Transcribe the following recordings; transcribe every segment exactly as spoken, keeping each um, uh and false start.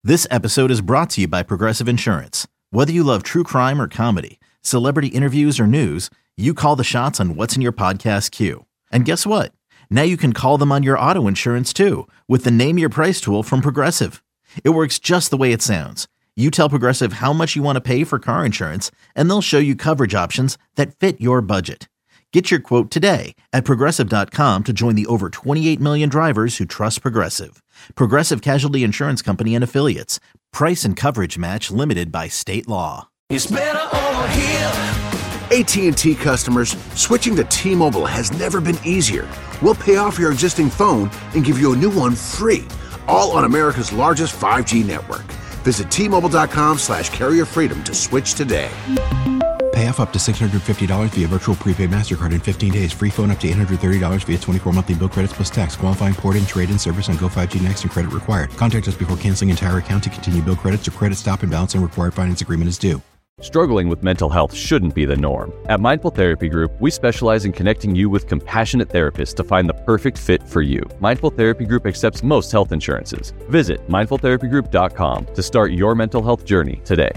This episode is brought to you by Progressive Insurance. Whether you love true crime or comedy, celebrity interviews or news, you call the shots on what's in your podcast queue. And guess what? Now you can call them on your auto insurance too with the Name Your Price tool from Progressive. It works just the way it sounds. You tell Progressive how much you want to pay for car insurance, and they'll show you coverage options that fit your budget. Get your quote today at Progressive dot com to join the over twenty-eight million drivers who trust Progressive. Progressive Casualty Insurance Company and Affiliates. Price and coverage match limited by state law. It's better over here. A T and T customers, switching to T-Mobile has never been easier. We'll pay off your existing phone and give you a new one free, all on America's largest five G network. Visit T Mobile dot com slash carrier freedom to switch today. Pay off up to six hundred fifty dollars via virtual prepaid MasterCard in fifteen days. Free phone up to eight hundred thirty dollars via twenty-four monthly bill credits plus tax. Qualifying port-in, trade-in service on Go five G Next and credit required. Contact us before canceling entire account to continue bill credits or credit stop and balance and required finance agreement is due. Struggling with mental health shouldn't be the norm. At Mindful Therapy Group, we specialize in connecting you with compassionate therapists to find the perfect fit for you. Mindful Therapy Group accepts most health insurances. Visit mindful therapy group dot com to start your mental health journey today.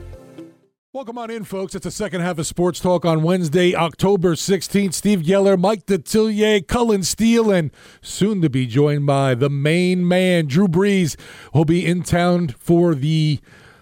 Welcome on in, folks. It's the second half of Sports Talk on Wednesday, October sixteenth. Steve Geller, Mike Detillier, Cullen Steele, and soon to be joined by the main man, Drew Brees, will be in town for the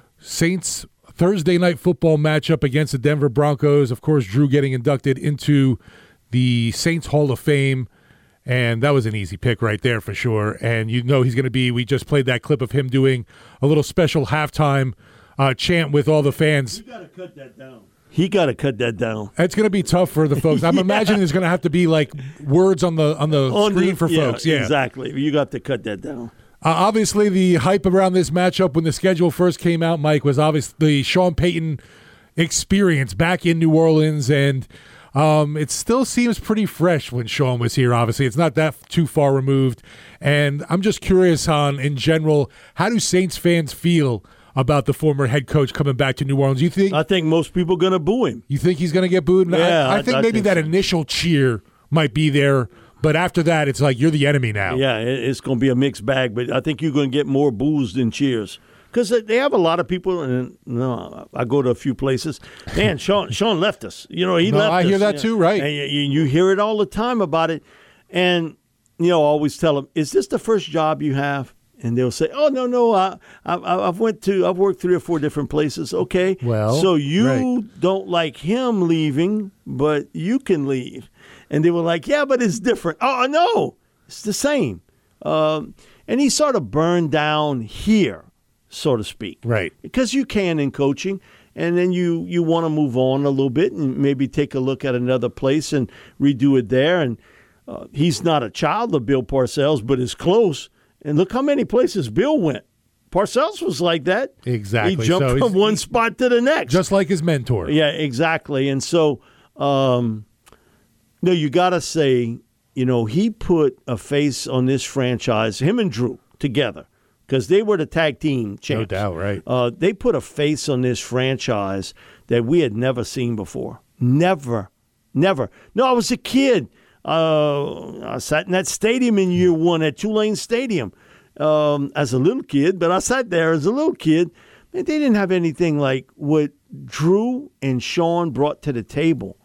Saints Thursday night football matchup against the Denver Broncos. Of course, Drew getting inducted into the Saints Hall of Fame, and that was an easy pick right there for sure. And you know he's going to be, we just played that clip of him doing a little special halftime uh, chant with all the fans. You got to cut that down. He got to cut that down. It's going to be tough for the folks. I'm yeah. imagining there's going to have to be like words on the on the on screen the, for yeah, folks. Yeah, exactly. You got to cut that down. Uh, obviously, the hype around this matchup when the schedule first came out, Mike, was obviously the Sean Payton experience back in New Orleans, and um, it still seems pretty fresh when Sean was here, obviously. It's not that too far removed, and I'm just curious on, in general, how do Saints fans feel about the former head coach coming back to New Orleans? You think? I think most people are going to boo him. You think he's going to get booed? Yeah, I, I think I, I maybe think that so. initial cheer might be there. But after that, it's like you're the enemy now. Yeah, it's going to be a mixed bag. But I think you're going to get more boos than cheers because they have a lot of people. And no, I go to a few places. Man, Sean Sean left us. You know, he no, left I us. I hear that you too, know, right? And you, you hear it all the time about it. And you know, I always tell them, "Is this the first job you have?" And they'll say, "Oh no, no, I, I I've went to I've worked three or four different places." Okay, well, so you right. don't like him leaving, but you can leave. And they were like, yeah, but it's different. Oh, no, it's the same. Um, and he sort of burned down here, so to speak. Right. Because you can in coaching, and then you, you want to move on a little bit and maybe take a look at another place and redo it there. And uh, he's not a child of Bill Parcells, but is close. And look how many places Bill went. Parcells was like that. Exactly. He jumped so from one spot to the next. Just like his mentor. Yeah, exactly. And so um, – No, you got to say, you know, he put a face on this franchise, him and Drew together, because they were the tag team champs. No doubt, right. Uh, they put a face on this franchise that we had never seen before. Never. Never. No, I was a kid. Uh, I sat in that stadium in year one at Tulane Stadium um, as a little kid, but I sat there as a little kid. And they didn't have anything like what Drew and Sean brought to the table.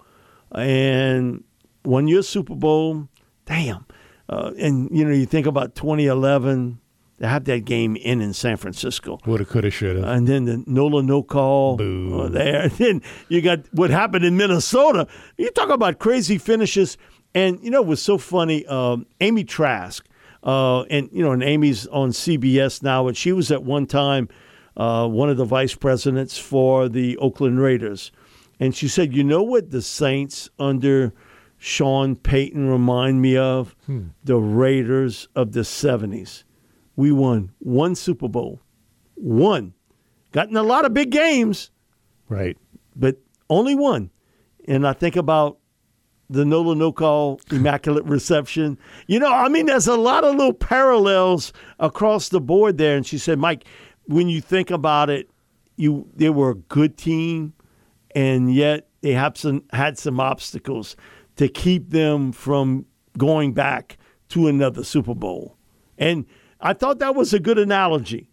And won your Super Bowl, damn. Uh, and, you know, you think about twenty eleven, they had that game in in San Francisco. Woulda, coulda, shoulda. And then the Nola no call uh, there. And then you got what happened in Minnesota. You talk about crazy finishes. And, you know, it was so funny. Um, Amy Trask, uh, and, you know, and Amy's on C B S now, and she was at one time uh, one of the vice presidents for the Oakland Raiders. And she said, you know what the Saints under Sean Payton remind me of? Hmm. The Raiders of the seventies. We won one Super Bowl. One. Got in a lot of big games. Right. But only one. And I think about the Nola no-call, immaculate reception. You know, I mean, there's a lot of little parallels across the board there. And she said, Mike, when you think about it, you they were a good team, and yet they have some, had some obstacles to keep them from going back to another Super Bowl. And I thought that was a good analogy.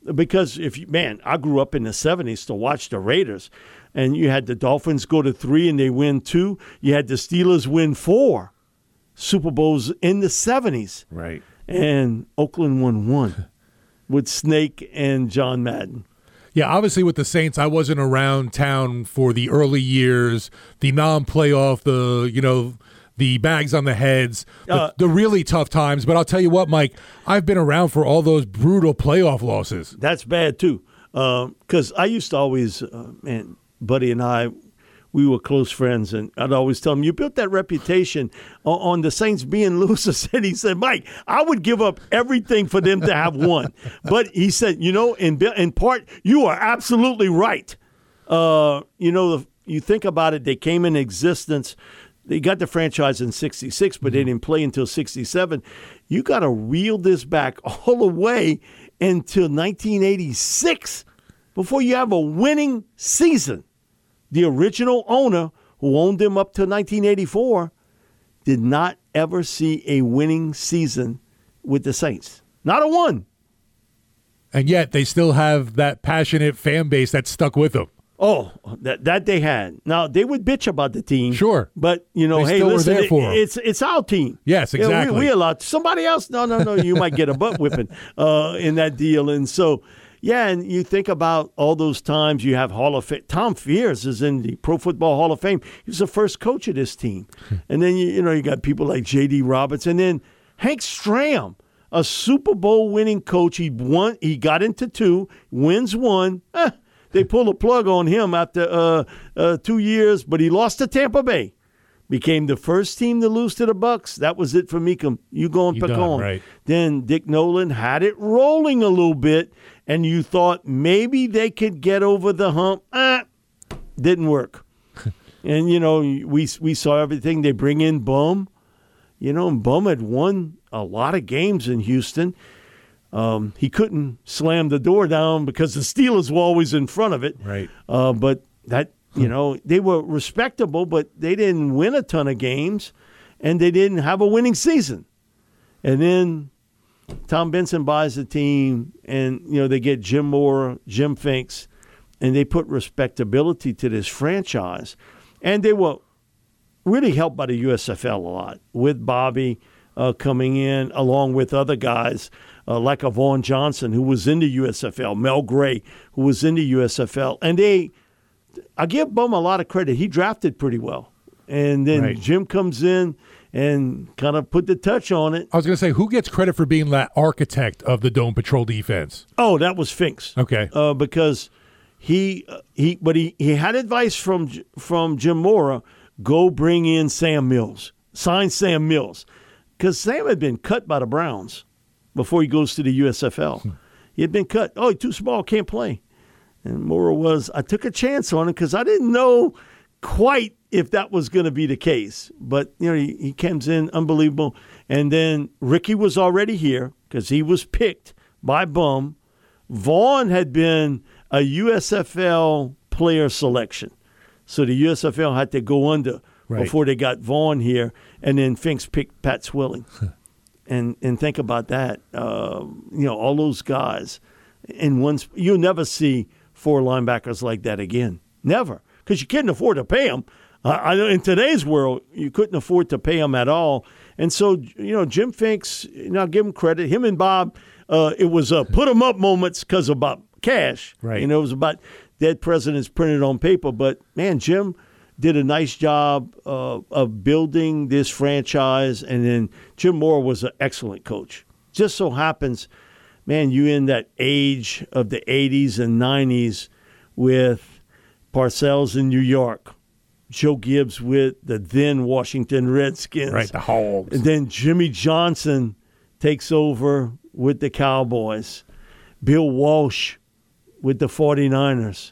because if you, man, I grew up in the seventies to watch the Raiders, and you had the Dolphins go to three and they win two. You had the Steelers win four Super Bowls in the seventies. Right. And Oakland won one with Snake and John Madden. Yeah, obviously with the Saints, I wasn't around town for the early years, the non-playoff, the, you know, the bags on the heads, the, Uh, the really tough times. But I'll tell you what, Mike, I've been around for all those brutal playoff losses. That's bad, too. Because uh, I used to always, uh, man, Buddy and I, we were close friends, and I'd always tell him, you built that reputation on, on the Saints being losers. And he said, Mike, I would give up everything for them to have won. But he said, you know, in, in part, you are absolutely right. Uh, you know, you think about it, they came in existence. They got the franchise in sixty-six, but they didn't play until sixty-seven. You got to reel this back all the way until nineteen eighty-six before you have a winning season. The original owner who owned them up to nineteen eighty-four did not ever see a winning season with the Saints. Not a one. And yet they still have that passionate fan base that stuck with them. Oh, that that they had. Now, they would bitch about the team. Sure. But, you know, They hey, still were listen, there it- for 'em. it's it's our team. Yes, Yeah, we- exactly. we, allowed somebody else. No, no, no. You might get a butt whipping uh, in that deal. And so, yeah, and you think about all those times you have Hall of Fame. Tom Fears is in the Pro Football Hall of Fame. He was the first coach of this team. And then, you, you know, you got people like J D. Roberts. And then Hank Stram, a Super Bowl winning coach. He won. He got into two, wins one. Eh, they pulled a plug on him after uh, uh, two years, but he lost to Tampa Bay. Became the first team to lose to the Bucks. That was it for Meekum. You go and You pick done, on. right. Then Dick Nolan had it rolling a little bit, and you thought maybe they could get over the hump. Ah, didn't work. And, you know, we we saw everything. They bring in Bum. You know, and Bum had won a lot of games in Houston. Um, he couldn't slam the door down because the Steelers were always in front of it. Right. Uh, but that, you know, they were respectable, but they didn't win a ton of games, and they didn't have a winning season. And then Tom Benson buys the team, and, you know, they get Jim Moore, Jim Finks, and they put respectability to this franchise. And they were really helped by the U S F L a lot, with Bobby uh, coming in, along with other guys uh, like a Vaughn Johnson, who was in the U S F L, Mel Gray, who was in the U S F L. And they, I give Bum a lot of credit. He drafted pretty well. And then Right. Jim comes in and kind of put the touch on it. I was going to say, who gets credit for being that architect of the Dome Patrol defense? Oh, that was Finks. Okay. Uh, because he uh, he, but he, he had advice from from Jim Mora. Go bring in Sam Mills. Sign Sam Mills, because Sam had been cut by the Browns before he goes to the U S F L. He had been cut. Oh, he's too small, can't play. And Mora was. I took a chance on him because I didn't know quite if that was going to be the case. But you know, he, he comes in unbelievable. And then Ricky was already here because he was picked by Bum. Vaughn had been a U S F L player selection. So the U S F L had to go under Right. before they got Vaughn here. And then Finks picked Pat Swilling. and and think about that. Uh, you know, all those guys. In one, sp- you'll never see four linebackers like that again. Never. Because you couldn't afford to pay them. Uh, I, in today's world, you couldn't afford to pay them at all. And so, you know, Jim Finks, you know, I'll give him credit. Him and Bob, uh, it was uh, put them up moments because about cash. Right. You know, it was about dead presidents printed on paper. But, man, Jim did a nice job uh, of building this franchise. And then Jim Moore was an excellent coach. Just so happens, man, you in that age of the eighties and nineties with Parcells in New York, Joe Gibbs with the then Washington Redskins. Right, the Hogs. And then Jimmy Johnson takes over with the Cowboys. Bill Walsh with the forty-niners.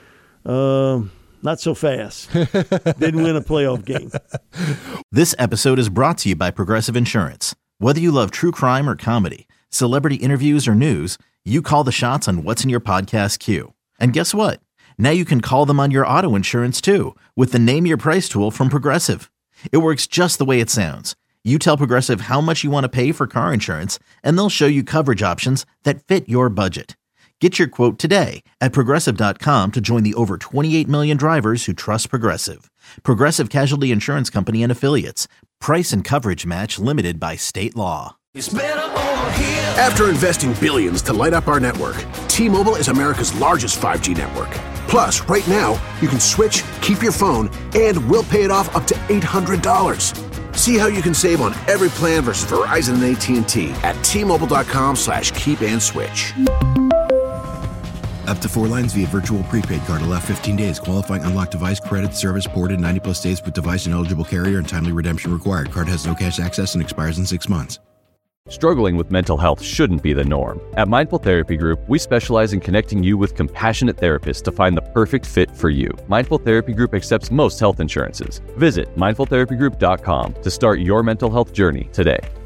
Um, not so fast. Didn't win a playoff game. This episode is brought to you by Progressive Insurance. Whether you love true crime or comedy, celebrity interviews or news, you call the shots on what's in your podcast queue. And guess what? Now you can call them on your auto insurance too with the Name Your Price tool from Progressive. It works just the way it sounds. You tell Progressive how much you want to pay for car insurance, and they'll show you coverage options that fit your budget. Get your quote today at Progressive dot com to join the over twenty-eight million drivers who trust Progressive. Progressive Casualty Insurance Company and Affiliates. Price and coverage match limited by state law. It's better over here. After investing billions to light up our network, T-Mobile is America's largest five G network. Plus, right now, you can switch, keep your phone, and we'll pay it off up to eight hundred dollars. See how you can save on every plan versus Verizon and A T and T at T-Mobile.com slash keep and switch. Up to four lines via virtual prepaid card. Allow fifteen days. Qualifying unlocked device credit service ported ninety plus days with device and eligible carrier and timely redemption required. Card has no cash access and expires in six months. Struggling with mental health shouldn't be the norm. At Mindful Therapy Group, we specialize in connecting you with compassionate therapists to find the perfect fit for you. Mindful Therapy Group accepts most health insurances. Visit mindful therapy group dot com to start your mental health journey today.